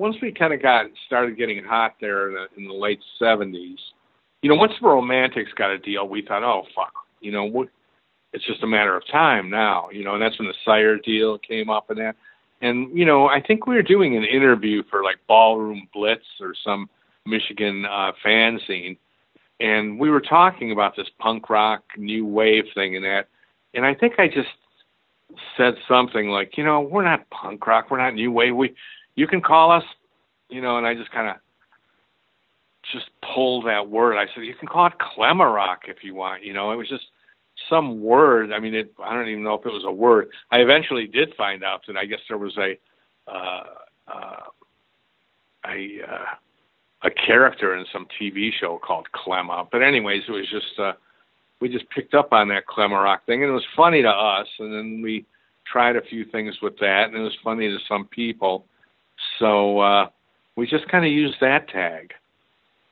once we kind of started getting hot there in the late '70s, once the Romantics got a deal, we thought, oh fuck, it's just a matter of time now, and that's when the Sire deal came up and that. And, I think we were doing an interview for like Ballroom Blitz or some Michigan fanzine, and we were talking about this punk rock new wave thing and that. And I think I just said something like, we're not punk rock, we're not new wave. You can call us, and I just kind of just pulled that word. I said, you can call it Clemarock if you want. It was just some word. I mean, I don't even know if it was a word. I eventually did find out that I guess there was a character in some TV show called Clemma. But anyways, it was just we just picked up on that Clemarock thing, and it was funny to us. And then we tried a few things with that, and it was funny to some people. So we just kind of used that tag.